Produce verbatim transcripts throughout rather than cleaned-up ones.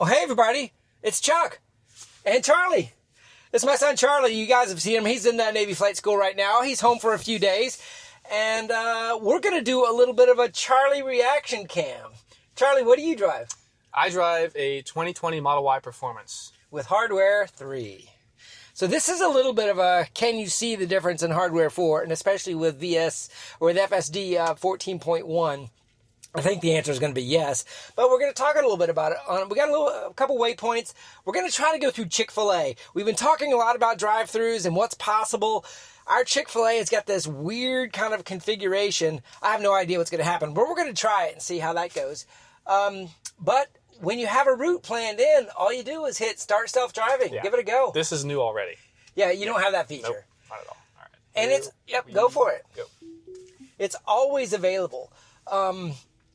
Well, hey, everybody. It's Chuck and Charlie. It's my son, Charlie. You guys have seen him. He's in uh, Navy Flight School right now. He's home for a few days. And uh, we're going to do a little bit of a Charlie reaction cam. Charlie, what do you drive? I drive a twenty twenty Model Y Performance. With Hardware three. So this is a little bit of a, can you see the difference in Hardware four, and especially with V S, or with F S D uh, fourteen point one. I think the answer is going to be yes, but we're going to talk a little bit about it. Um, we got a little, a couple waypoints. We're going to try to go through Chick-fil-A. We've been talking a lot about drive-thrus and what's possible. Our Chick-fil-A has got this weird kind of configuration. I have no idea what's going to happen, but we're going to try it and see how that goes. Um, but when you have a route planned in, all you do is hit start self-driving. Yeah. Give it a go. This is new already. Yeah, you don't have that feature. Nope, not at all. All right. And it's, yep, go for it. Go. It's always available. Um...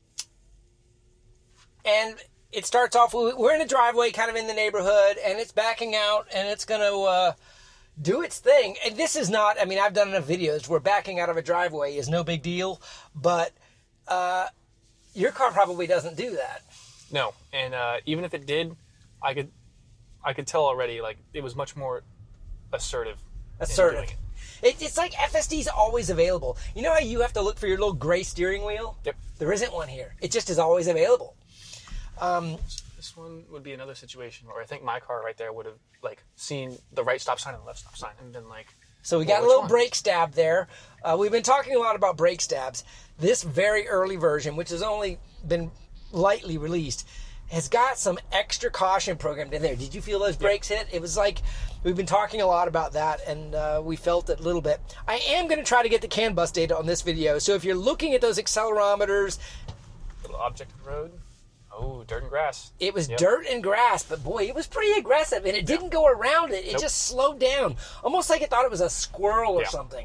And it starts off, we're in a driveway kind of in the neighborhood, and it's backing out, and it's going to uh, do its thing. And this is not, I mean, I've done enough videos where backing out of a driveway is no big deal, but uh, your car probably doesn't do that. No, and uh, even if it did, I could I could tell already, like, it was much more assertive. Assertive. It. It, it's like F S D's always available. You know how you have to look for your little gray steering wheel? Yep. There isn't one here. It just is always available. Um, this one would be another situation where I think my car right there would have like seen the right stop sign and the left stop sign and been like. So we well, got a little one? brake stab there. Uh, we've been talking a lot about brake stabs. This very early version, which has only been lightly released, has got some extra caution programmed in there. Did you feel those brakes yep. hit? It was like we've been talking a lot about that, and uh, we felt it a little bit. I am going to try to get the CAN bus data on this video. So if you're looking at those accelerometers, little object road. Oh, dirt and grass. It was yep. dirt and grass, but boy, it was pretty aggressive, and it didn't yep. go around it. It nope. just slowed down, almost like it thought it was a squirrel or yeah. something.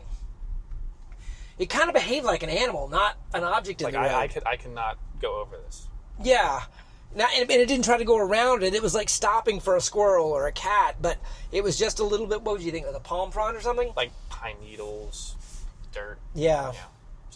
It kind of behaved like an animal, not an object in like the road. I, I could, I cannot go over this. Yeah, now, and, and it didn't try to go around it. It was like stopping for a squirrel or a cat, but it was just a little bit. What would you think? Like a palm frond or something? Like pine needles, dirt. Yeah. Yeah.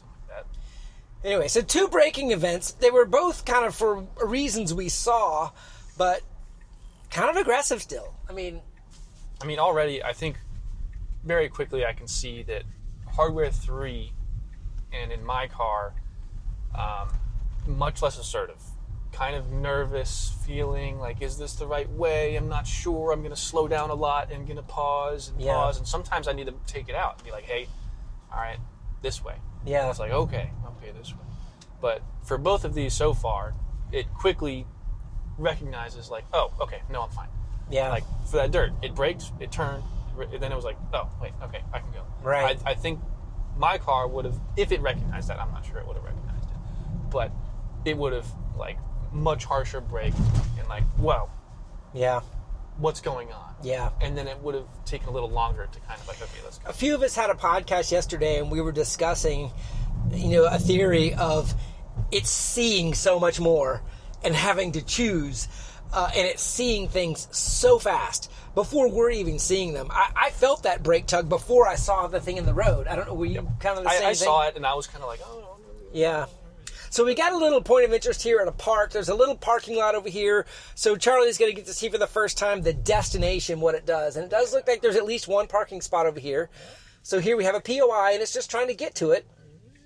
Anyway, so two braking events. They were both kind of for reasons we saw, but kind of aggressive still. I mean... I mean, already, I think very quickly I can see that Hardware three, and in my car, um, much less assertive. Kind of nervous feeling, like, is this the right way? I'm not sure. I'm going to slow down a lot. I'm going to pause and yeah. pause. And sometimes I need to take it out and be like, hey, all right, this way. Yeah. And it's like, okay, okay, this way. But for both of these so far, it quickly recognizes like, oh, okay, no, I'm fine. Yeah. Like for that dirt, it braked, it turned, and then it was like, oh, wait, okay, I can go. Right. I, I think my car would have, if it recognized that, I'm not sure it would have recognized it, but it would have like much harsher brake and like, whoa. Yeah. What's going on? Yeah. And then it would have taken a little longer to kind of like, okay, let's go. A few of us had a podcast yesterday, and we were discussing, you know, a theory of it's seeing so much more and having to choose, uh, and it's seeing things so fast before we're even seeing them. I, I felt that brake tug before I saw the thing in the road. I don't know, were you yep. kind of the I, same I thing? saw it, and I was kind of like, oh, no, no, no. Yeah. So we got a little point of interest here at a park. There's a little parking lot over here. So Charlie's going to get to see for the first time the destination, what it does. And it does look like there's at least one parking spot over here. So here we have a P O I, and it's just trying to get to it.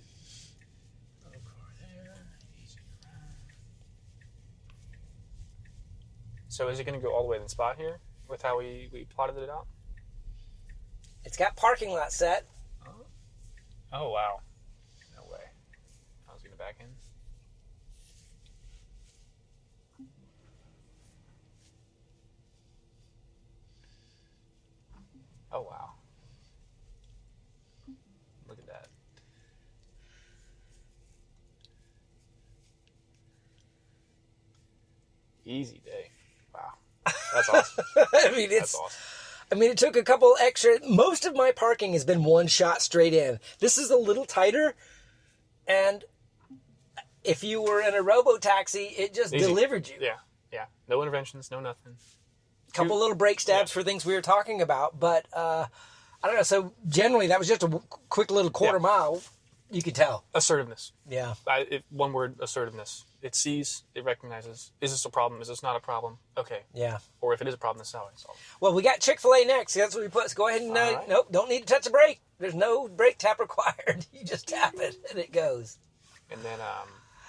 So is it going to go all the way to the spot here with how we, we plotted it out? It's got parking lot set. Oh, oh wow. No way. I was going to back in. Oh, wow. Look at that. Easy day. Wow. That's awesome. I mean, it's... That's awesome. I mean, it took a couple extra... Most of my parking has been one shot straight in. This is a little tighter, and if you were in a robo-taxi, it just Easy. Delivered you. Yeah, yeah. No interventions, no nothing. A couple little brake stabs yeah. for things we were talking about, but uh, I don't know. So generally, that was just a w- quick little quarter yeah. mile. You could tell. Assertiveness. Yeah. I, it, one word, assertiveness. It sees, it recognizes, is this a problem? Is this not a problem? Okay. Yeah. Or if it is a problem, this is how I solve it. Well, we got Chick-fil-A next. That's what we put. So go ahead and, uh, right. nope, don't need to touch the brake. There's no brake tap required. You just tap it and it goes. And then, um,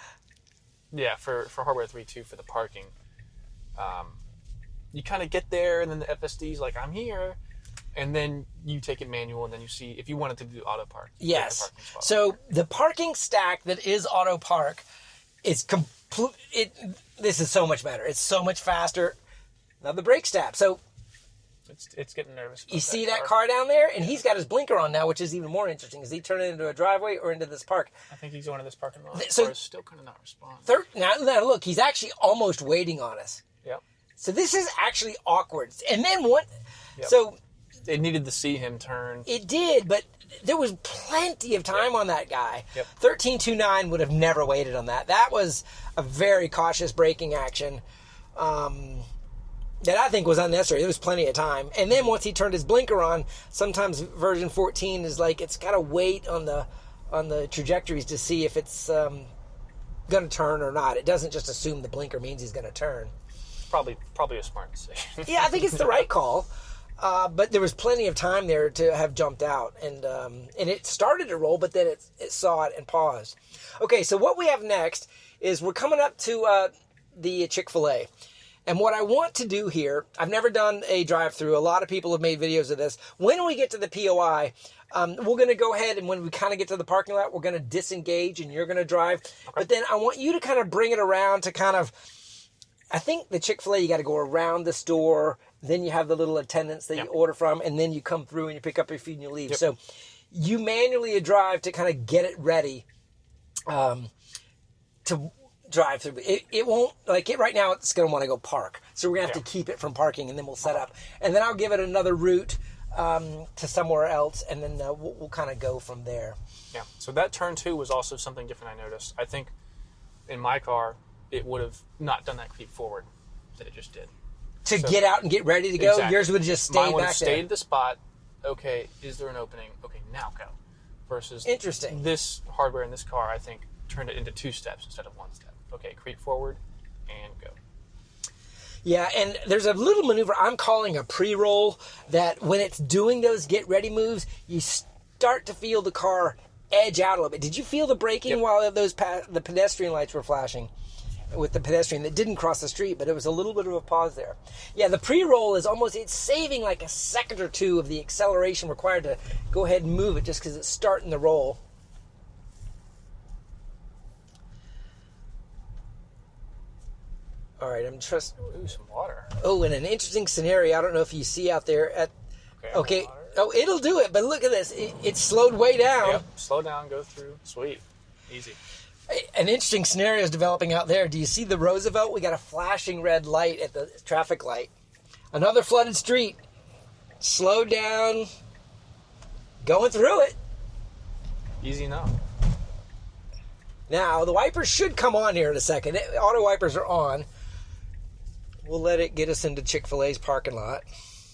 yeah, for, for Hardware three, too, for the parking, um, you kind of get there and then the F S D's like, I'm here. And then you take it manual, and then you see if you wanted to do auto park. Yes. The so the parking stack that is auto park is complete. It this is so much better. It's so much faster. Now the brake stab. So it's it's getting nervous. You see that car. car down there, and he's got his blinker on now, which is even more interesting. Is he turning into a driveway or into this park? I think he's going to this parking lot. So car is still kind of not responding. Third, now, now look, he's actually almost waiting on us. Yep. So this is actually awkward. And then what? Yep. So. It needed to see him turn. It did, but there was plenty of time yep. on that guy. Yep. thirteen twenty-nine would have never waited on that. That was a very cautious braking action um, that I think was unnecessary. There was plenty of time. And then once he turned his blinker on, sometimes version fourteen is like it's got to wait on the on the trajectories to see if it's um, going to turn or not. It doesn't just assume the blinker means he's going to turn. Probably, probably a smart decision. Yeah, I think it's the right call. Uh, but there was plenty of time there to have jumped out, and um, and it started to roll, but then it, it saw it and paused. Okay, so what we have next is we're coming up to uh, the Chick-fil-A. And what I want to do here, I've never done a drive-through. A lot of people have made videos of this. When we get to the P O I, um, we're going to go ahead, and when we kind of get to the parking lot, we're going to disengage, and you're going to drive. Okay. But then I want you to kind of bring it around to kind of, I think the Chick-fil-A, you got to go around the store. Then you have the little attendants that yep. you order from, and then you come through and you pick up your food and you leave. Yep. So you manually drive to kind of get it ready um, to drive through. It, it won't, like it right now, it's going to want to go park. So we're going to have yeah. to keep it from parking, and then we'll set up. And then I'll give it another route um, to somewhere else, and then uh, we'll, we'll kind of go from there. Yeah, so that turn two was also something different I noticed. I think in my car, it would have not done that creep forward that it just did. To so, get out and get ready to go, exactly. Yours would have just stayed Mine would back have there. stayed at the spot. Okay, is there an opening? Okay, now go. Versus Interesting. This hardware in this car, I think, turned it into two steps instead of one step. Okay, creep forward and go. Yeah, and there's a little maneuver I'm calling a pre-roll that when it's doing those get-ready moves, you start to feel the car edge out a little bit. Did you feel the braking yep. while those pa- the pedestrian lights were flashing? With the pedestrian that didn't cross the street, but it was a little bit of a pause there. Yeah, the pre-roll is almost, it's saving like a second or two of the acceleration required to go ahead and move it just because it's starting the roll. All right, I'm just... Ooh, some water. Oh, and an interesting scenario. I don't know if you see out there at... Okay. okay. Oh, it'll do it, but look at this. It, it slowed way down. Yep, slow down, go through. Sweet. Easy. An interesting scenario is developing out there. Do you see the Roosevelt? We got a flashing red light at the traffic light. Another flooded street. Slowed down. Going through it. Easy enough. Now, the wipers should come on here in a second. Auto wipers are on. We'll let it get us into Chick-fil-A's parking lot.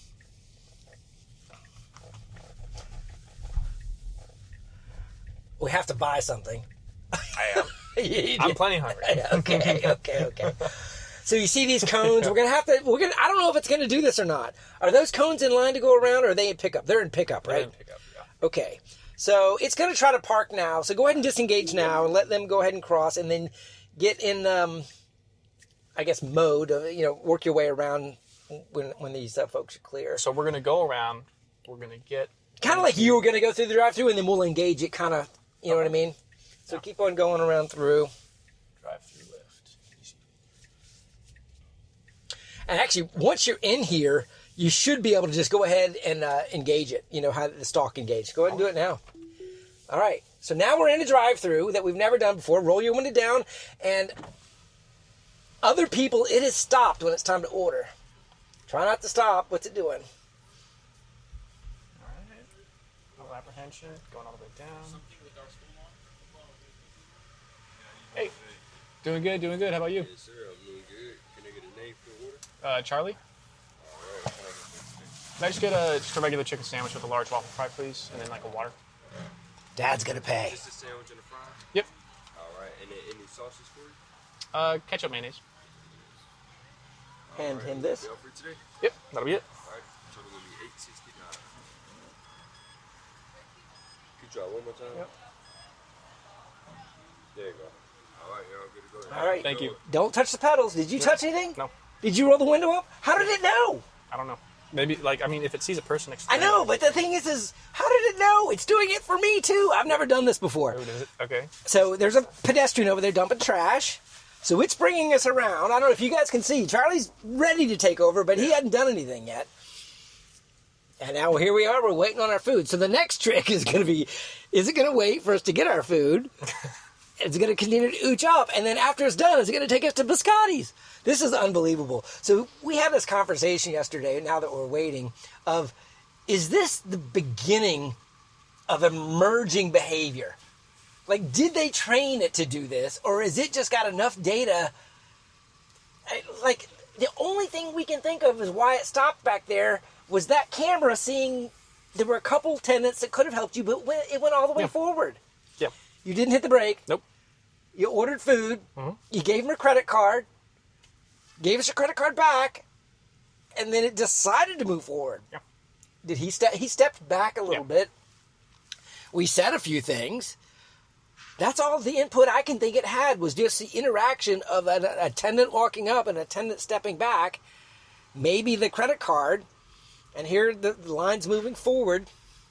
We have to buy something. I am. I'm plenty hungry. okay, okay, okay. So you see these cones? We're gonna have to. We're gonna. I don't know if it's gonna do this or not. Are those cones in line to go around, or are they in pickup? They're in pickup, right? They're in pickup. Yeah. Okay. So it's gonna try to park now. So go ahead and disengage now, and let them go ahead and cross, and then get in. Um, I guess mode of you know work your way around when when these uh, folks are clear. So we're gonna go around. We're gonna get kind of like you were gonna go through the drive-through, and then we'll engage it. Kind of. You know okay. what I mean? So yeah. Keep on going around through. Drive-through lift. Easy. And actually, once you're in here, you should be able to just go ahead and uh, engage it. You know, how the stalk engage. Go ahead and do it now. All right. So now we're in a drive-through that we've never done before. Roll your window down. And other people, it has stopped when it's time to order. Try not to stop. What's it doing? All right. No apprehension. Going all the way down. Hey, doing good, doing good. How about you? Yes, sir. I'm doing good. Can I get a name for the order? Uh, Charlie. All right. Can I just get a just a regular chicken sandwich with a large waffle fry, please, and then like a water? Dad's gonna pay. Just a sandwich and a fry? Yep. All right. And then any sauces for you? Uh, ketchup, mayonnaise. Hand All right. him this. Bill for today? Yep, that'll be it. All right. Total will be eight sixty-nine. Could you try one more time? Yep. There you go. All right, y'all good to go. All right. Thank you. Don't touch the pedals. Did you touch anything? No, Did you roll the window up? How did it know? I don't know. Maybe, like, I mean, if it sees a person next to I me- know, but the thing is, is how did it know? It's doing it for me too. I've never done this before. Oh, does it? Okay. So there's a pedestrian over there dumping trash. So it's bringing us around. I don't know if you guys can see. Charlie's ready to take over, but he hadn't done anything yet. And now here we are. We're waiting on our food. So the next trick is going to be, is it going to wait for us to get our food? It's going to continue to ooch up. And then after it's done, is it going to take us to Biscotti's? This is unbelievable. So we had this conversation yesterday, now that we're waiting, of is this the beginning of emerging behavior? Like, did they train it to do this, or is it just got enough data? Like, the only thing we can think of is why it stopped back there was that camera seeing there were a couple tenants that could have helped you, but it went all the way Yeah. forward. Yep. You didn't hit the brake. Nope. You ordered food. Mm-hmm. You gave them a credit card. Gave us your credit card back, and then it decided to move forward. Yeah. Did he step? He stepped back a little Yeah. bit. We said a few things. That's all the input I can think it had was just the interaction of an attendant walking up and an attendant stepping back, maybe the credit card, and here the, the line's moving forward.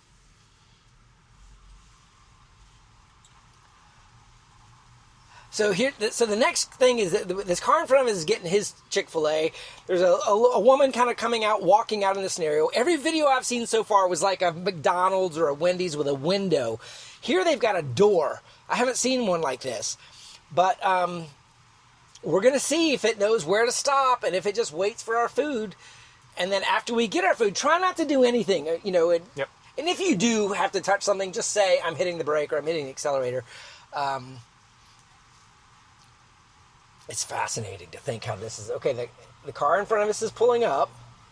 So here, so the next thing is that this car in front of us is getting his Chick-fil-A. There's a, a, a woman kind of coming out, walking out in the scenario. Every video I've seen so far was like a McDonald's or a Wendy's with a window. Here they've got a door. I haven't seen one like this. But um, we're going to see if it knows where to stop and if it just waits for our food. And then after we get our food, try not to do anything. You know, and, Yep. and if you do have to touch something, just say, I'm hitting the brake or I'm hitting the accelerator. Um, it's fascinating to think how this is. Okay, the, the car in front of us is pulling up.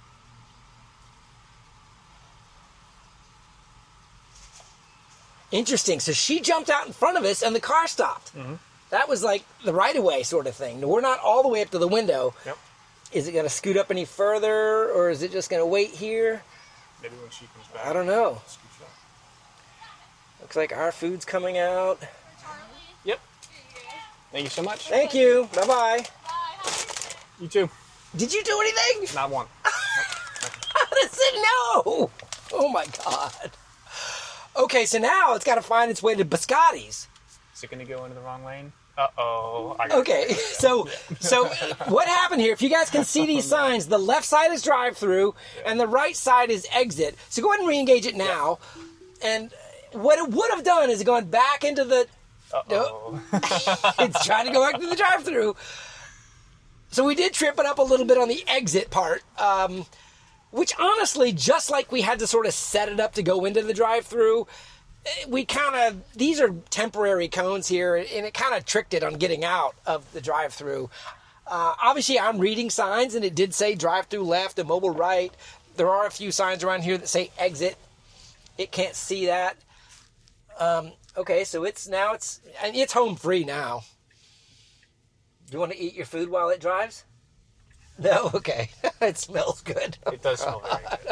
Interesting. So she jumped out in front of us and the car stopped. Mm-hmm. That was like the right-of-way sort of thing. We're not all the way up to the window. Yep. Is it going to scoot up any further, or is it just going to wait here? Maybe when she comes back. I don't know. Scooch up. Looks like our food's coming out. Yep. Thank you so much. Thank you. Bye-bye. You too. Did you do anything? Not one. How does it know? Oh, my God. Okay, so now it's got to find its way to Biscotti's. Is it going to go into the wrong lane? Uh-oh. I got Okay, so so what happened here, if you guys can see these signs, the left side is drive-through and the right side is exit. So go ahead and re-engage it now. And what it would have done is gone back into the... Uh-oh. It's trying to go back to the drive-through. So we did trip it up a little bit on the exit part, um, which honestly, just like we had to sort of set it up to go into the drive-through, we kind of, these are temporary cones here, and it kind of tricked it on getting out of the drive-through. Uh, obviously, I'm reading signs, and it did say drive-through left and mobile right. There are a few signs around here that say exit. It can't see that. Um, okay, so it's now, it's it's home free now. Do you want to eat your food while it drives? No? Okay. It smells good. It does smell very good.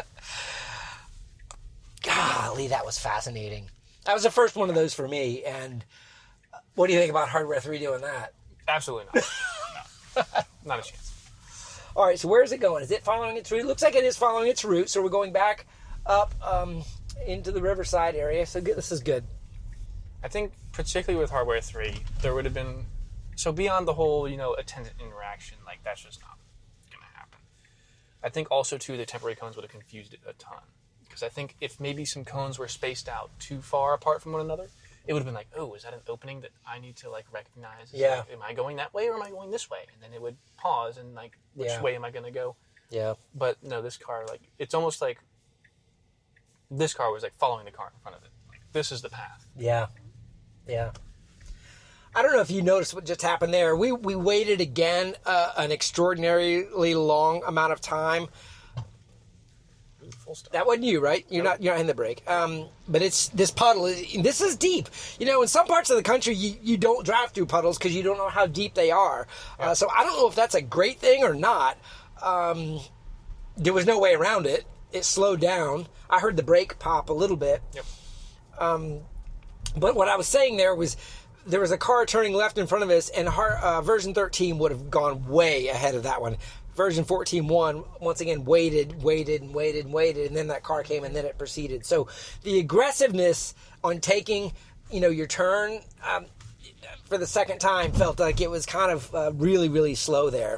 Golly, that was fascinating. That was the first one of those for me. And what do you think about Hardware three doing that? Absolutely not. No. Not a chance. All right, so where is it going? Is it following its route? It looks like it is following its route. So we're going back up um, into the Riverside area. So good, this is good. I think particularly with Hardware three, there would have been, so beyond the whole, you know, attendant interaction, like that's just not going to happen. I think also too, the temporary cones would have confused it a ton. Because I think if maybe some cones were spaced out too far apart from one another, it would have been like, oh, is that an opening that I need to like recognize? Is Yeah. Like, am I going that way or am I going this way? And then it would pause and like, which Yeah. way am I going to go? Yeah. But no, this car, like, it's almost like this car was like following the car in front of it. Like, this is the path. Yeah. Yeah. I don't know if you noticed what just happened there. We we waited again uh, an extraordinarily long amount of time. full stop. That wasn't you, right? You're Nope. not. You're not in the brake. Um, but it's this puddle. This is deep. You know, in some parts of the country, you, you don't drive through puddles because you don't know how deep they are. Yeah. Uh, so I don't know if that's a great thing or not. Um, there was no way around it. It slowed down. I heard the brake pop a little bit. Yep. But what I was saying there was, there was a car turning left in front of us, and har- uh, version thirteen would have gone way ahead of that one. Version fourteen point one, once again, waited, waited, and waited, and waited, and then that car came, and then it proceeded. So the aggressiveness on taking, you know, your turn um, for the second time felt like it was kind of uh, really, really slow there.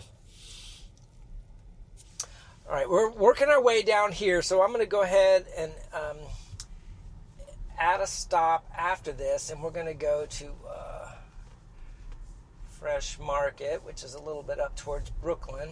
All right, we're working our way down here, so I'm going to go ahead and um, add a stop after this, and we're going to go to uh, Fresh Market, which is a little bit up towards Brooklyn.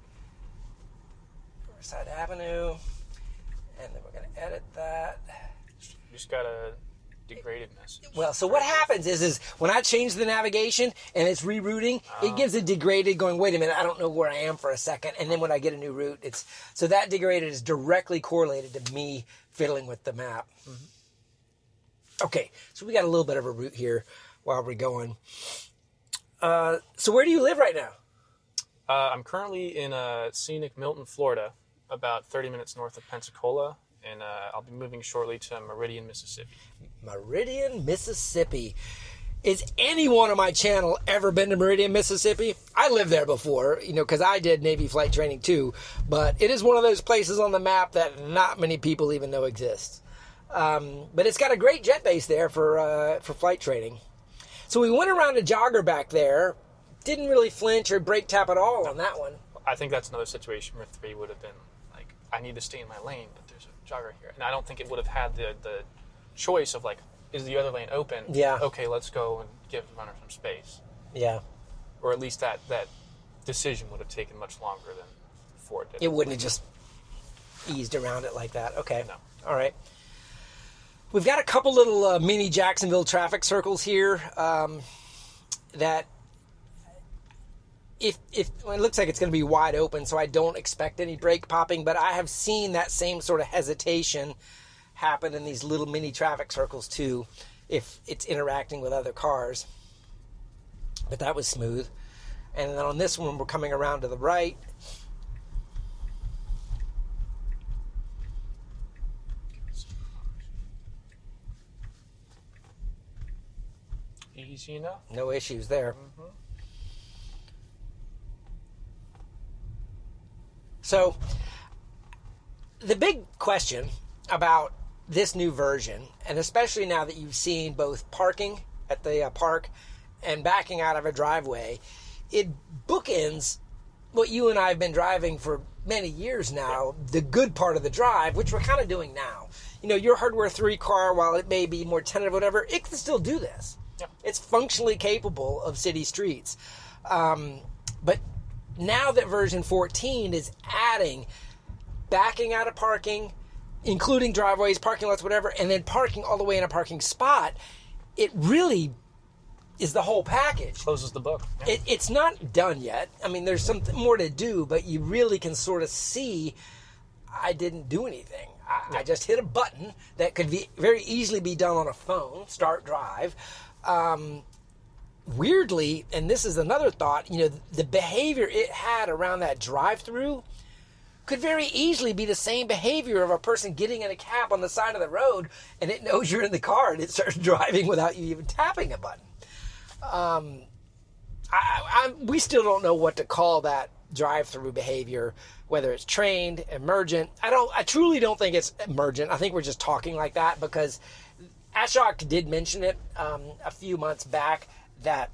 Riverside Avenue, and then we're going to edit that. You just got a degraded message. Well, so what happens is, is when I change the navigation and it's rerouting, it gives a degraded going, wait a minute, I don't know where I am for a second. And then when I get a new route, it's, so that degraded is directly correlated to me fiddling with the map. Mm-hmm. Okay, so we got a little bit of a route here while we're going. Uh, so where do you live right now? Uh, I'm currently in uh, scenic Milton, Florida, about thirty minutes north of Pensacola, and uh, I'll be moving shortly to Meridian, Mississippi. Meridian, Mississippi. Is anyone on my channel ever been to Meridian, Mississippi? I lived there before, you know, because I did Navy flight training too, but it is one of those places on the map that not many people even know exists. Um, but it's got a great jet base there for uh, for flight training. So we went around a jogger back there, didn't really flinch or brake tap at all on that one. I think that's another situation where three would have been like, I need to stay in my lane, but there's a jogger here. And I don't think it would have had the, the choice of like, is the other lane open? Yeah. Okay, let's go and give the runner some space. Yeah. Or at least that, that decision would have taken much longer than Ford did. It wouldn't have just eased around it like that. Okay. No. All right. We've got a couple little uh, mini Jacksonville traffic circles here um, that if if well, it looks like it's going to be wide open, so I don't expect any brake popping, but I have seen that same sort of hesitation happen in these little mini traffic circles too, if it's interacting with other cars. But that was smooth. And then on this one, we're coming around to the right. Easy enough. No issues there. Mm-hmm. So, the big question about this new version, and especially now that you've seen both parking at the uh, park and backing out of a driveway, it bookends what you and I have been driving for many years now, the good part of the drive, which we're kind of doing now. You know, your Hardware three car, while it may be more tentative, whatever, it can still do this. Yeah. It's functionally capable of city streets. Um, but now that version fourteen is adding backing out of parking, including driveways, parking lots, whatever, and then parking all the way in a parking spot, it really is the whole package. Closes the book. Yeah. It, it's not done yet. I mean, there's something more to do, but you really can sort of see I didn't do anything. I, Yeah. I just hit a button that could be very easily be done on a phone, start drive. Um, weirdly, and this is another thought, you know, the behavior it had around that drive-through could very easily be the same behavior of a person getting in a cab on the side of the road, and it knows you're in the car and it starts driving without you even tapping a button. Um, I, I, we still don't know what to call that drive-through behavior, whether it's trained, emergent. I don't. I truly don't think it's emergent. I think we're just talking like that because Ashok did mention it um, a few months back that,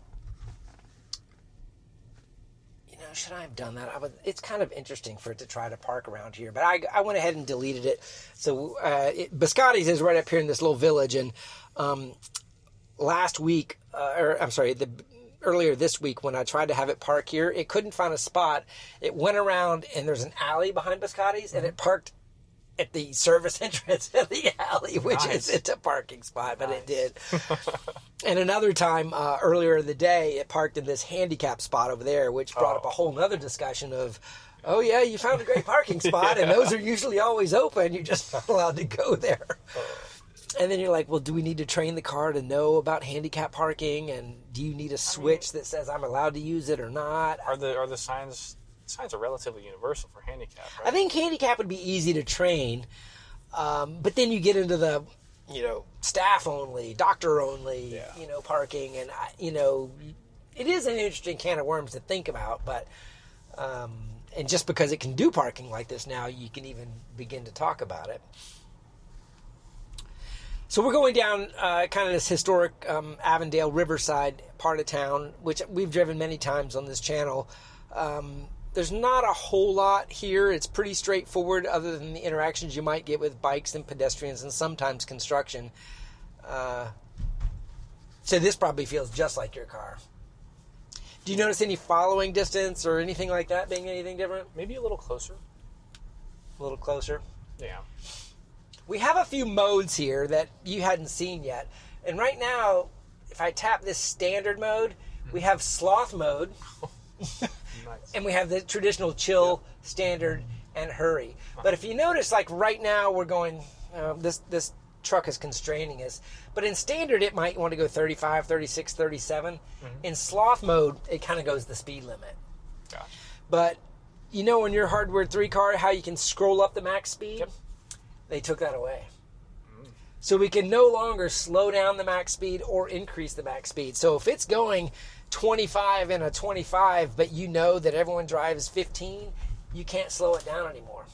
you know, should I have done that? I would, it's kind of interesting for it to try to park around here, but I, I went ahead and deleted it. So uh, it, Biscotti's is right up here in this little village, and um, last week, uh, or I'm sorry, the earlier this week when I tried to have it park here, it couldn't find a spot. It went around, and there's an alley behind Biscotti's, mm-hmm. and it parked at the service entrance of the alley, which Nice. isn't a parking spot, but Nice. it did. And another time uh, earlier in the day, it parked in this handicap spot over there, which brought Oh. up a whole nother discussion of Oh, yeah, you found a great parking spot, and those are usually always open. You're just not allowed to go there. And then you're like, well, do we need to train the car to know about handicap parking? And do you need a switch that says I'm allowed to use it or not? Are the are the signs signs are relatively universal for handicap, right? I think handicap would be easy to train, um, but then you get into the, you know, staff only, doctor only, Yeah. you know, parking, and I- you know, it is an interesting can of worms to think about. But um, and just because it can do parking like this now, you can even begin to talk about it. So we're going down uh, kind of this historic um, Avondale Riverside part of town, which we've driven many times on this channel. Um, there's not a whole lot here. It's pretty straightforward other than the interactions you might get with bikes and pedestrians and sometimes construction. Uh, so this probably feels just like your car. Do you notice any following distance or anything like that being anything different? Maybe a little closer. A little closer. Yeah. We have a few modes here that you hadn't seen yet. And right now, if I tap this standard mode, we have sloth mode. Nice. And we have the traditional chill, Yeah. standard, and hurry. But if you notice, like right now, we're going, uh, this this truck is constraining us. But in standard, it might want to go thirty-five, thirty-six, thirty-seven. Mm-hmm. In sloth mode, it kind of goes the speed limit. Gotcha. But you know, in your Hardware three car, how you can scroll up the max speed? Yep. They took that away. So we can no longer slow down the max speed or increase the max speed. So if it's going twenty-five and a twenty-five, but you know that everyone drives fifteen, you can't slow it down anymore.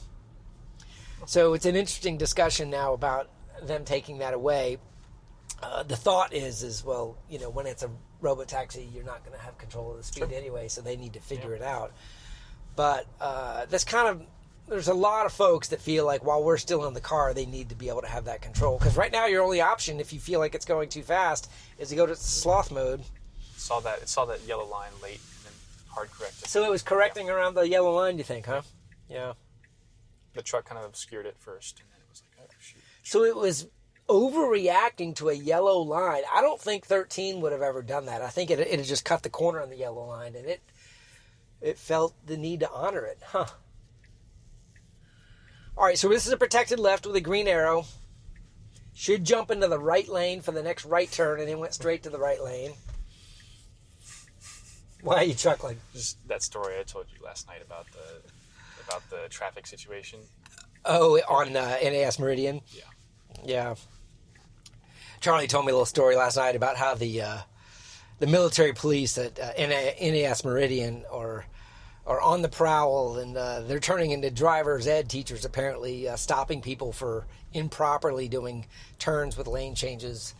So it's an interesting discussion now about them taking that away. Uh, the thought is, is well, you know, when it's a robotaxi, you're not going to have control of the speed Sure. anyway, so they need to figure Yeah. it out. But uh, that's kind of, there's a lot of folks that feel like while we're still in the car, they need to be able to have that control. Because right now, your only option, if you feel like it's going too fast, is to go to sloth mode. Saw that it saw that yellow line late and then hard corrected. So it was correcting around the yellow line, you think, huh? Yeah. The truck kind of obscured it first, and then it was like, oh shoot. So it was overreacting to a yellow line. I don't think thirteen would have ever done that. I think it it had just cut the corner on the yellow line, and it it felt the need to honor it, huh? All right, so this is a protected left with a green arrow. Should jump into the right lane for the next right turn, and then went straight to the right lane. Why are you chuckling? Just that story I told you last night about the about the traffic situation. Oh, on uh, N A S Meridian? Yeah. Yeah. Charlie told me a little story last night about how the uh, the military police at uh, N A S Meridian are are on the prowl, and uh, they're turning into driver's ed teachers, apparently, uh, stopping people for improperly doing turns with lane changes.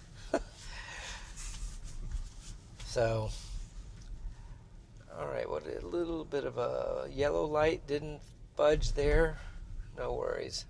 So, all right, what a little bit of a yellow light didn't budge there. No worries.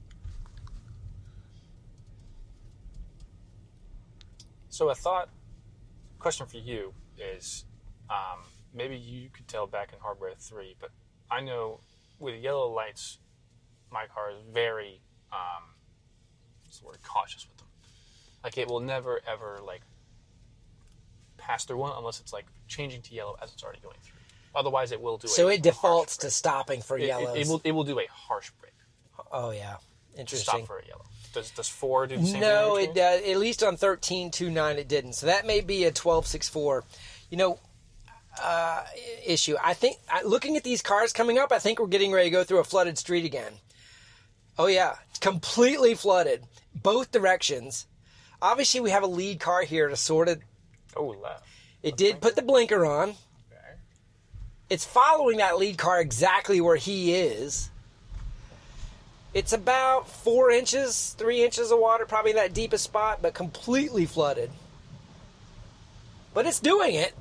So a thought question for you is, um, maybe you could tell back in Hardware three, but I know with yellow lights, my car is very, um, what's the word, cautious with them. Like it will never ever like pass through one unless it's like changing to yellow as it's already going through. Otherwise, it will do. So a it defaults harsh to brake. stopping for It, it, yellows. it will. It will do a harsh brake. Oh yeah, To interesting. stop for a yellow. Does does four do the same No, thing? it does. At least on thirteen two nine, it didn't. So that may be a twelve six four. You know, uh, issue. I think I- looking at these cars coming up, I think we're getting ready to go through a flooded street again. Oh yeah, completely flooded, both directions. Obviously, we have a lead car here to sort of. Oh, left. It did put the blinker on. Okay. It's following that lead car exactly where he is. It's about four inches, three inches of water, probably that deepest spot, but completely flooded. But it's doing it.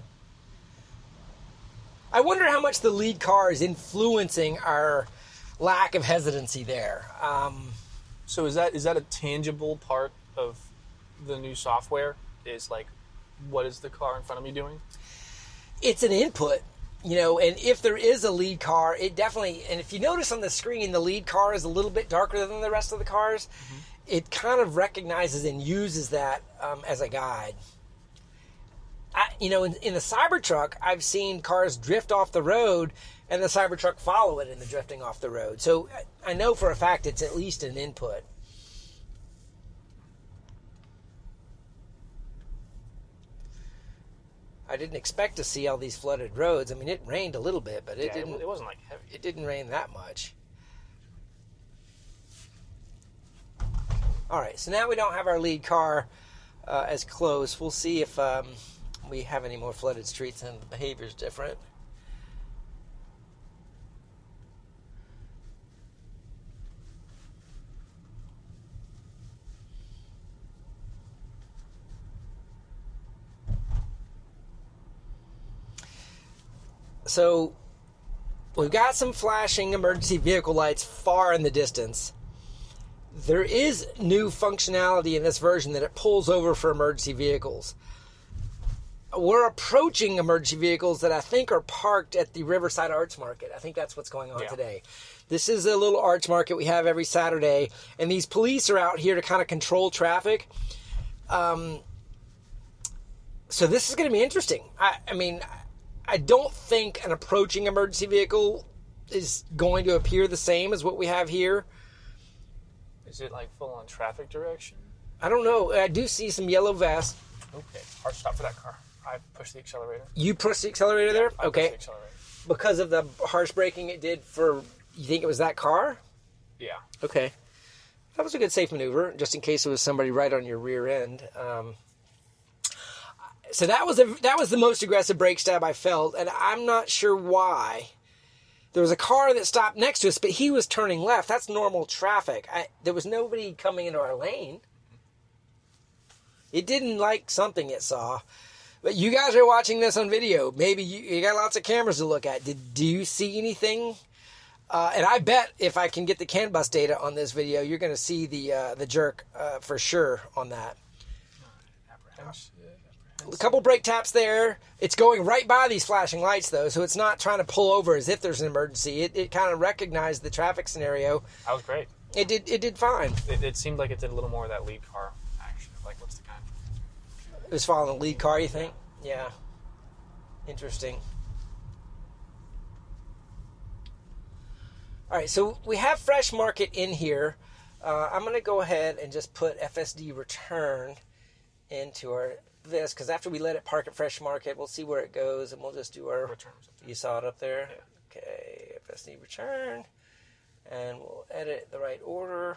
I wonder how much the lead car is influencing our lack of hesitancy there. Um, So is that is that a tangible part of the new software? Is like, what is the car in front of me doing? it's an input, you know, and if there is a lead car, it definitely, and if you notice on the screen, the lead car is a little bit darker than the rest of the cars. Mm-hmm. It kind of recognizes and uses that um, as a guide. I, you know, in, in the Cybertruck, I've seen cars drift off the road and the Cybertruck follow it in the drifting off the road. So I, I know for a fact it's at least an input. I didn't expect to see all these flooded roads. I mean, it rained a little bit, but it yeah, didn't. It, it wasn't like heavy. It didn't rain that much. All right, so now we don't have our lead car uh, as close. We'll see if um, we have any more flooded streets and the behavior's different. So we've got some flashing emergency vehicle lights far in the distance. There is new functionality in this version that it pulls over for emergency vehicles. We're approaching emergency vehicles that I think are parked at the Riverside Arts Market. I think that's what's going on yeah. today. This is a little arts market we have every Saturday, and these police are out here to kind of control traffic. Um, so this is going to be interesting. I, I mean, I don't think an approaching emergency vehicle is going to appear the same as what we have here. Is it like full on traffic direction? I don't know. I do see some yellow vests. Okay, hard stop for that car. I pushed the accelerator. You pushed the accelerator yeah, there? I Okay. Pushed the accelerator. Because of the harsh braking it did for, you think it was that car? Yeah. Okay. That was a good safe maneuver, just in case it was somebody right on your rear end. Um, so that was, a, that was the most aggressive brake stab I felt, and I'm not sure why. There was a car that stopped next to us, but he was turning left. That's normal traffic. I, there was nobody coming into our lane. It didn't like something it saw. But you guys are watching this on video. Maybe you, you got lots of cameras to look at. Did do you see anything? Uh, and I bet if I can get the CAN bus data on this video, you're going to see the uh, the jerk uh, for sure on that. A couple brake taps there. It's going right by these flashing lights, though, so it's not trying to pull over as if there's an emergency. It, it kind of recognized the traffic scenario. That was great. It did it did fine. It, it seemed like it did a little more of that lead car action. Like, what's the kind? It was following the lead car, you think? Yeah. Interesting. All right, so we have Fresh Market in here. Uh, I'm going to go ahead and just put F S D return into our this, because after we let it park at Fresh Market, we'll see where it goes, and we'll just do our Return. You saw it up there? Yeah. Okay, F S D return, and we'll edit the right order.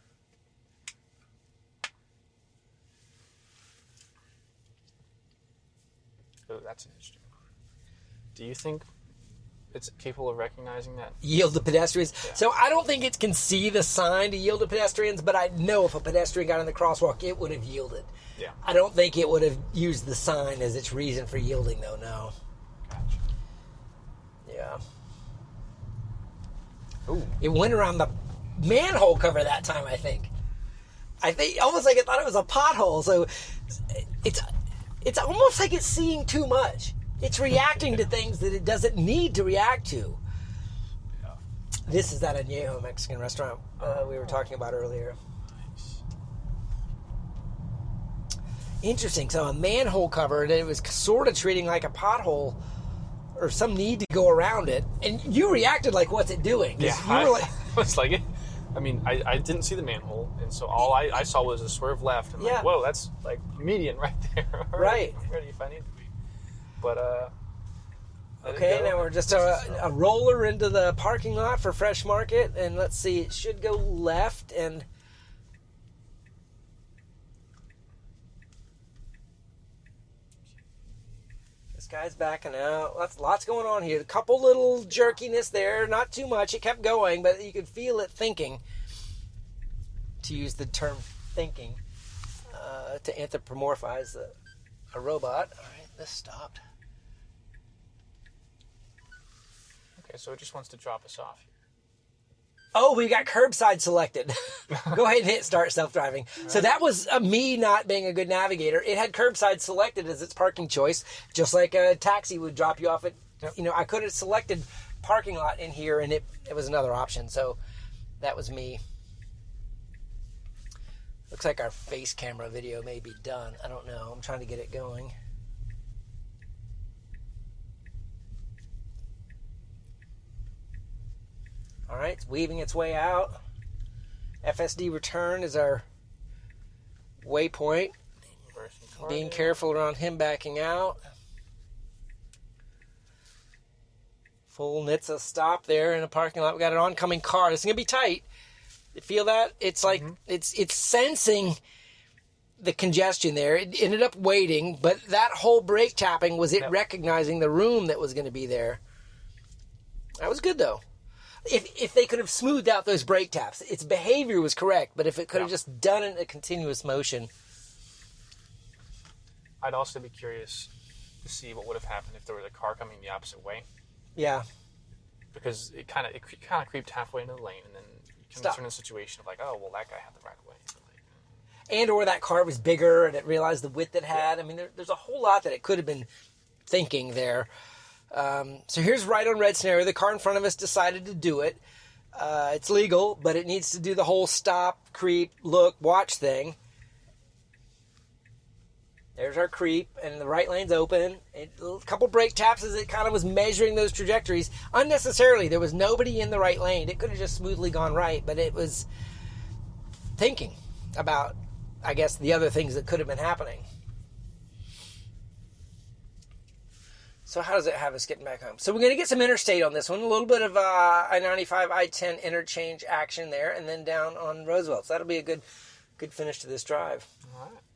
Oh, that's an interesting one. Do you think it's capable of recognizing that? Yield to pedestrians. Yeah. So I don't think it can see the sign to yield to pedestrians, but I know if a pedestrian got in the crosswalk, it would have yielded. Yeah. I don't think it would have used the sign as its reason for yielding, though, no. Gotcha. Yeah. Ooh. It went around the manhole cover that time, I think. I think almost like it thought it was a pothole. So it's it's almost like it's seeing too much. It's reacting to things that it doesn't need to react to. Yeah. This is that Añejo Mexican restaurant uh, we were talking about earlier. Nice. Interesting. So a manhole cover, and it was sort of treating like a pothole or some need to go around it. And you reacted like, what's it doing? 'Cause Yeah. You I, were like, it's like it. I mean, I, I didn't see the manhole, and so all I, I saw was a swerve left. And Yeah. like, whoa, that's like median right there. Right. I'm ready if I need to be. But, uh... let it okay, go. now we're just a, a roller into the parking lot for Fresh Market. And let's see, it should go left. And this guy's backing out. Lots, lots going on here. A couple little jerkiness there. Not too much. It kept going, but you could feel it thinking. To use the term thinking. Uh, to anthropomorphize a, a robot. All right, this stopped. Okay, so it just wants to drop us off here. Oh, we got curbside selected. Go ahead and hit start self-driving. So that was uh, me not being a good navigator. It had curbside selected as its parking choice, just like a taxi would drop you off at, Yep. you know, I could have selected parking lot in here and it, it was another option. So that was me. Looks like our face camera video may be done. I don't know. I'm trying to get it going. right, it's weaving its way out. F S D return is our waypoint. Being careful around him backing out. Full N H T S A stop there in a parking lot. We got an oncoming car. This is going to be tight. You feel that? It's like, mm-hmm. it's it's sensing the congestion there. It ended up waiting, but that whole brake tapping was it yep. recognizing the room that was going to be there. That was good, though. If if they could have smoothed out those brake taps, its behavior was correct, but if it could have yep. just done it in a continuous motion. I'd also be curious to see what would have happened if there was a car coming the opposite way. Yeah. Because it kind of it kind of creeped halfway into the lane, and then you can turn in a situation of like, oh, well, that guy had the right of way. Like, and or that car was bigger, and it realized the width it had. Yeah. I mean, there, there's a whole lot that it could have been thinking there. Um, so here's right on red scenario. The car in front of us decided to do it. Uh, it's legal, but it needs to do the whole stop, creep, look, watch thing. There's our creep, and the right lane's open. It, a couple brake taps as it kind of was measuring those trajectories. Unnecessarily, there was nobody in the right lane. It could have just smoothly gone right, but it was thinking about, I guess, the other things that could have been happening. So how does it have us getting back home? So we're going to get some interstate on this one. A little bit of uh, I ninety-five, I ten interchange action there, and then down on Roosevelt. So that'll be a good, good finish to this drive. All right.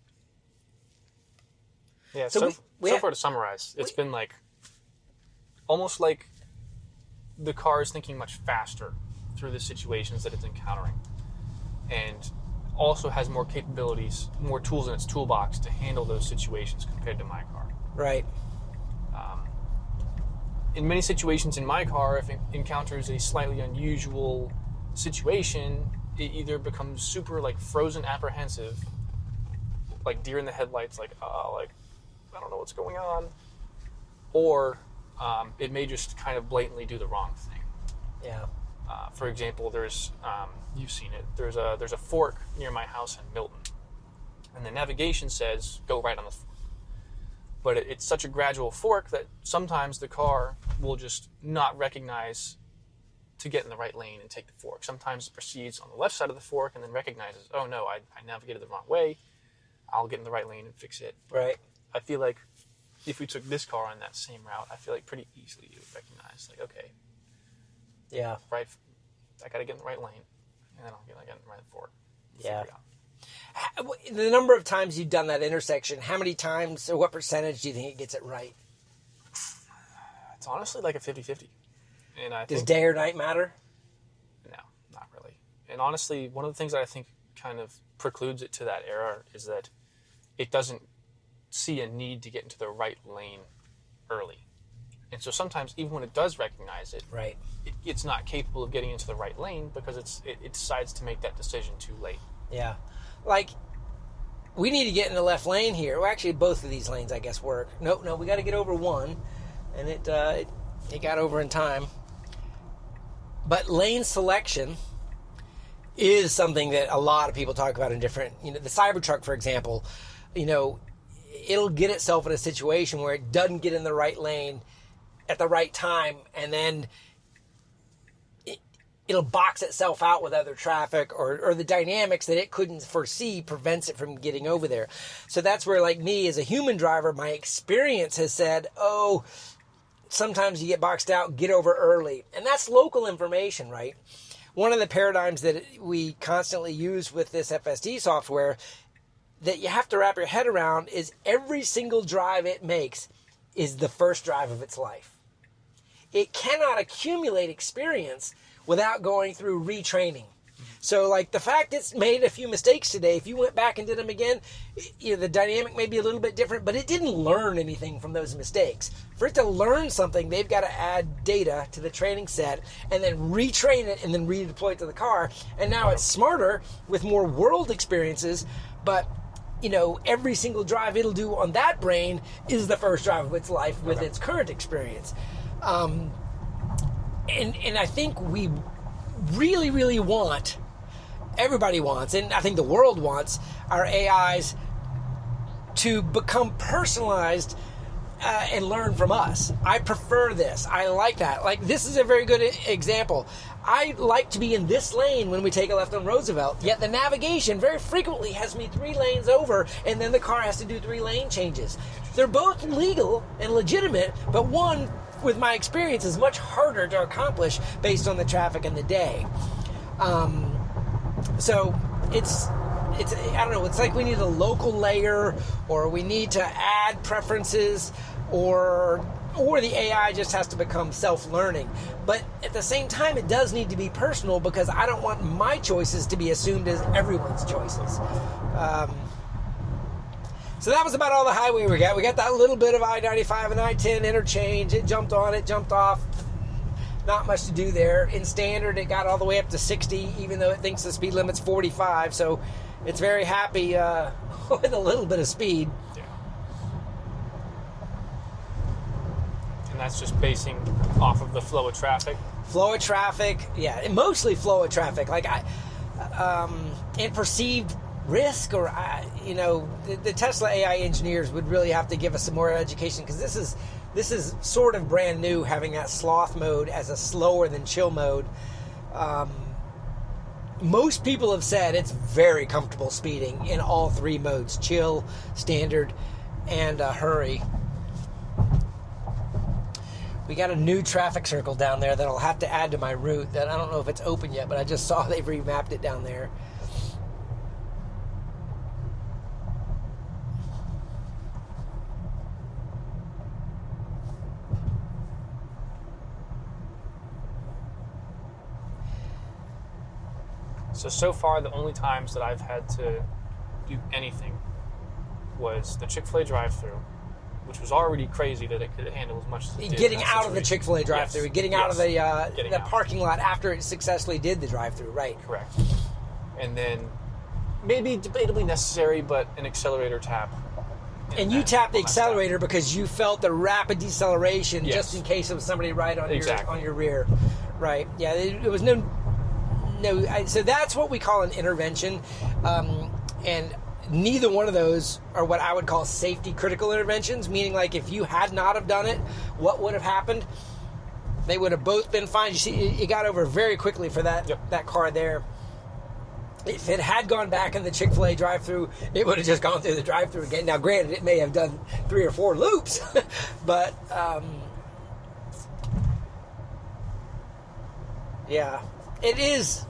Yeah, so, so, we, we so have, far to summarize, it's we, been like, almost like the car is thinking much faster through the situations that it's encountering. And also has more capabilities, more tools in its toolbox to handle those situations compared to my car. Right. Um, in many situations in my car, if it encounters a slightly unusual situation, it either becomes super like frozen apprehensive, like deer in the headlights, like, uh, like, I don't know what's going on, or um, it may just kind of blatantly do the wrong thing. Yeah. Uh, for example, there's, um, you've seen it, there's a there's a fork near my house in Milton, and the navigation says, go right on the fork. But it, it's such a gradual fork that sometimes the car will just not recognize to get in the right lane and take the fork. Sometimes it proceeds on the left side of the fork and then recognizes, oh no, I, I navigated the wrong way, I'll get in the right lane and fix it. Right. I feel like if we took this car on that same route, I feel like pretty easily you would recognize, like, okay, yeah, right, I got to get in the right lane, and then I'll get, I get in the right fork. Yeah. The number of times you've done that intersection, how many times or what percentage do you think it gets it right? It's honestly like a fifty-fifty. And I Does think, day or night matter? No, not really. And honestly, one of the things that I think kind of precludes it to that era is that it doesn't see a need to get into the right lane early. And so sometimes, even when it does recognize it, right, it it's not capable of getting into the right lane because it's it, it decides to make that decision too late. Yeah. Like, we need to get in the left lane here. Well, actually, both of these lanes, I guess, work. No, no, we got to get over one. And it, uh, it, it got over in time. But lane selection is something that a lot of people talk about in different, you know, the Cybertruck, for example, you know, it'll get itself in a situation where it doesn't get in the right lane at the right time, and then it, it'll box itself out with other traffic, or, or the dynamics that it couldn't foresee prevents it from getting over there. So that's where, like me as a human driver, my experience has said, oh, sometimes you get boxed out, get over early. And that's local information, right? One of the paradigms that we constantly use with this F S D software that you have to wrap your head around is every single drive it makes is the first drive of its life. It cannot accumulate experience without going through retraining. So, like, the fact it's made a few mistakes today, if you went back and did them again, you know, the dynamic may be a little bit different, but it didn't learn anything from those mistakes. For it to learn something, they've got to add data to the training set and then retrain it and then redeploy it to the car. And now it's smarter with more world experiences, but, you know, every single drive it'll do on that brain is the first drive of its life with okay. its current experience. Um, and and I think we really, really want, everybody wants, and I think the world wants, our A Is to become personalized uh, and learn from us. I prefer this. I like that. Like, this is a very good e- example. I like to be in this lane when we take a left on Roosevelt, yet the navigation very frequently has me three lanes over, and then the car has to do three lane changes. They're both legal and legitimate, but one, with my experience, is much harder to accomplish based on the traffic and the day. Um, so it's it's I don't know. It's like we need a local layer, or we need to add preferences, or or the A I just has to become self-learning. But at the same time, it does need to be personal, because I don't want my choices to be assumed as everyone's choices. Um, so that was about all the highway we got. We got that little bit of I ninety-five and I ten interchange. It jumped on, it jumped off. Not much to do there. In standard, it got all the way up to sixty, even though it thinks the speed limit's forty-five. So it's very happy uh, with a little bit of speed. Yeah. And that's just basing off of the flow of traffic. Flow of traffic, yeah, mostly flow of traffic. Like I, um, and perceived risk, or I, you know, the, the Tesla A I engineers would really have to give us some more education, because this is this is sort of brand new, having that sloth mode as a slower than chill mode. Um, most people have said it's very comfortable speeding in all three modes: chill, standard, and uh, hurry. We got a new traffic circle down there that I'll have to add to my route. That I don't know if it's open yet, but I just saw they've remapped it down there. So, so far, the only times that I've had to do anything was the Chick-fil-A drive-thru, which was already crazy that it could handle as much as it did. Getting in out that of the situation. Chick-fil-A drive-thru, Yes. getting Yes. out of the uh, Getting the out. parking lot after it successfully did the drive-thru, right? Correct. And then maybe debatably necessary, but an accelerator tap. And you that tapped the on that stop. accelerator because you felt the rapid deceleration, Yes. just in case there was somebody right on Exactly. your on your rear, right? Yeah, it, it was no, no. I, so that's what we call an intervention, um, and neither one of those are what I would call safety critical interventions. Meaning, like, if you had not have done it, what would have happened? They would have both been fine. You see, it, it got over very quickly for that Yep. that car there. If it had gone back in the Chick-fil-A drive-thru, it would have just gone through the drive-thru again. Now, granted, it may have done three or four loops, but um, yeah, it is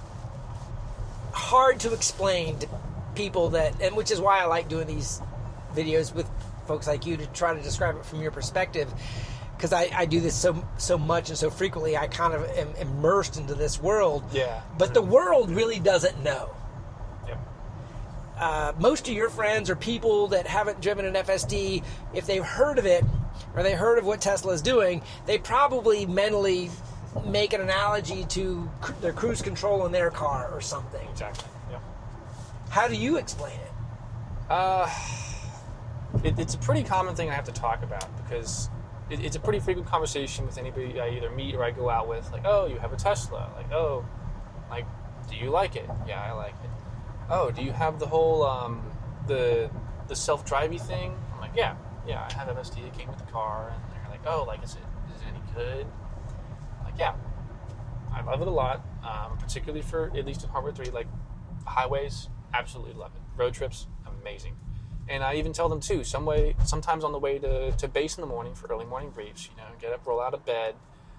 hard to explain to people that, and which is why I like doing these videos with folks like you, to try to describe it from your perspective. Because I, I do this so so much and so frequently, I kind of am immersed into this world. Yeah. But the world really doesn't know. Yep. Uh, most of your friends or people that haven't driven an F S D, if they've heard of it, or they heard of what Tesla is doing, they probably mentally make an analogy to cru- their cruise control in their car or something. Exactly. Yep. How do you explain it? Uh, it, it's a pretty common thing I have to talk about, because it, it's a pretty frequent conversation with anybody I either meet or I go out with. Like, oh, you have a Tesla. Like, oh, like, do you like it? Yeah, I like it. Oh, do you have the whole um, the the self-drivey thing? I'm like, yeah, yeah, I have F S D. It came with the car, and they're like, oh, like, is it is it any good? I'm like, yeah, I love it a lot. Um, particularly for, at least in Hardware three, like highways, absolutely love it. Road trips, amazing. And I even tell them too, some way, sometimes on the way to, to base in the morning for early morning briefs, you know, get up, roll out of bed.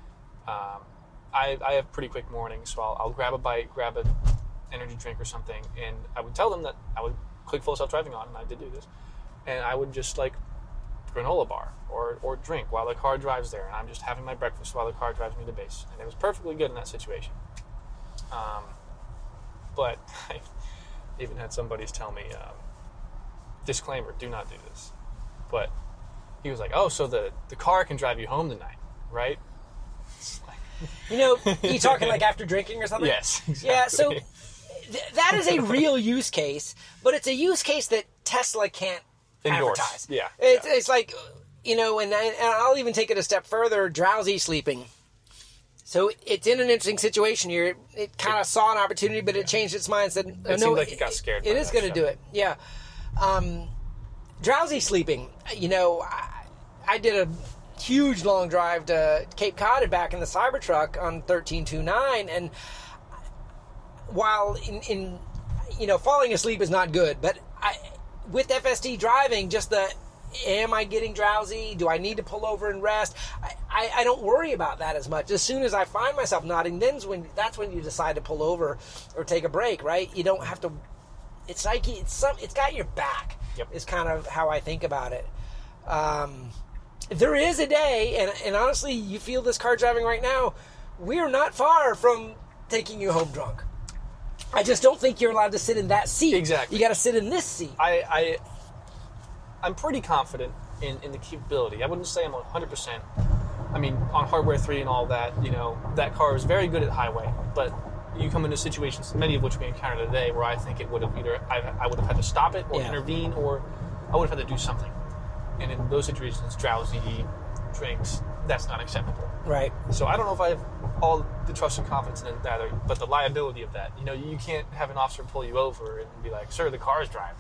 Um, I, I have pretty quick mornings, so I'll, I'll grab a bite, grab an energy drink or something, and I would tell them that I would click full self-driving on, and I did do this, and I would just like granola bar or, or drink while the car drives there, and I'm just having my breakfast while the car drives me to base, and it was perfectly good in that situation. Um, but I even had somebody's tell me, um, disclaimer, do not do this. But he was like, oh, so the, the car can drive you home tonight, right? It's like, You know, you talking like after drinking or something? yes. Exactly. Yeah, so th- that is a real use case, but it's a use case that Tesla can't Endorse. advertise. Yeah, It's, yeah. it's like, you know, and, I, and I'll even take it a step further, drowsy sleeping. So it's in an interesting situation here. It, it kind of saw an opportunity, but it changed its mind and said, oh, It no, seemed like it got scared It by is that going to shut. do it, yeah. Um, drowsy sleeping, you know, I, I did a huge long drive to Cape Cod and back in the Cybertruck on thirteen twenty-nine, and while in, in you know, falling asleep is not good, but I, with F S D driving, just the, am I getting drowsy? Do I need to pull over and rest? I, I, I don't worry about that as much. As soon as I find myself nodding, then's when that's when you decide to pull over or take a break, right? You don't have to. It's like it's some. It's got your back. Yep. Is kind of how I think about it. Um, there is a day, and and honestly, you feel this car driving right now. We are not far from taking you home drunk. I just don't think you're allowed to sit in that seat. Exactly. You got to sit in this seat. I, I, I'm pretty confident in, in the capability. I wouldn't say I'm one hundred percent. I mean, on Hardware three and all that, you know, that car is very good at highway. But you come into situations, many of which we encountered today, where I think it would have either, I, I would have had to stop it or Yeah. intervene, or I would have had to do something. And in those situations, drowsy, drinks, that's not acceptable. Right. So I don't know if I have all the trust and confidence in that, or, but the liability of that. You know, you can't have an officer pull you over and be like, "Sir, the car is driving."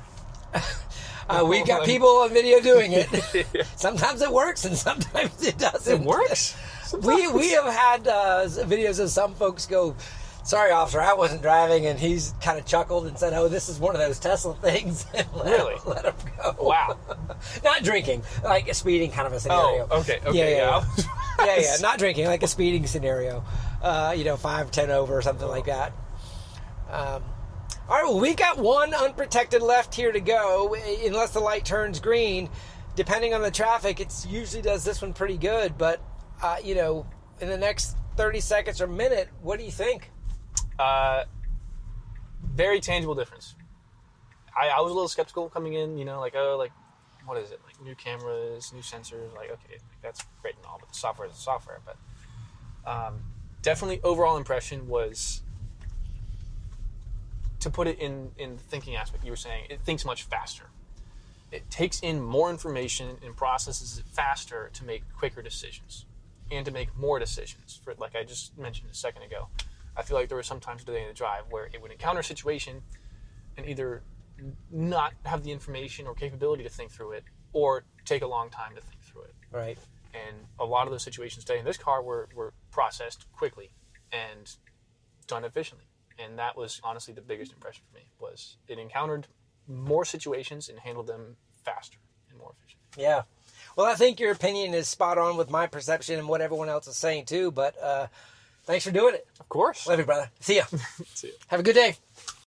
Uh, we've got people on video doing it. Sometimes it works and sometimes it doesn't. It works. we we have had uh, videos of some folks go, "Sorry, officer, I wasn't driving," and he's kind of chuckled and said, "Oh, this is one of those Tesla things." And let Really? him, let him go. Wow. Not drinking, like a speeding kind of a scenario. Oh, okay, okay, yeah, yeah, yeah. yeah, yeah, yeah. Not drinking, like a speeding scenario. Uh, you know, five, ten over, or something like that. Um, all right, well, we've got one unprotected left here to go, unless the light turns green. Depending on the traffic, it usually does this one pretty good. But, uh, you know, in the next thirty seconds or minute, what do you think? Uh, very tangible difference. I, I was a little skeptical coming in, you know, like, oh, like, what is it? Like, new cameras, new sensors. Like, okay, that's great and all, but the software is the software. But um, definitely overall impression was, to put it in, in the thinking aspect, you were saying, it thinks much faster. It takes in more information and processes it faster to make quicker decisions and to make more decisions. For, like I just mentioned a second ago, I feel like there were some times today in the drive where it would encounter a situation and either not have the information or capability to think through it, or take a long time to think through it. Right. And a lot of those situations today in this car were, were processed quickly and done efficiently. And that was honestly the biggest impression for me, was it encountered more situations and handled them faster and more efficiently. Yeah. Well, I think your opinion is spot on with my perception and what everyone else is saying too. But uh, thanks for doing it. Of course. Love you, brother. See ya. See ya. Have a good day.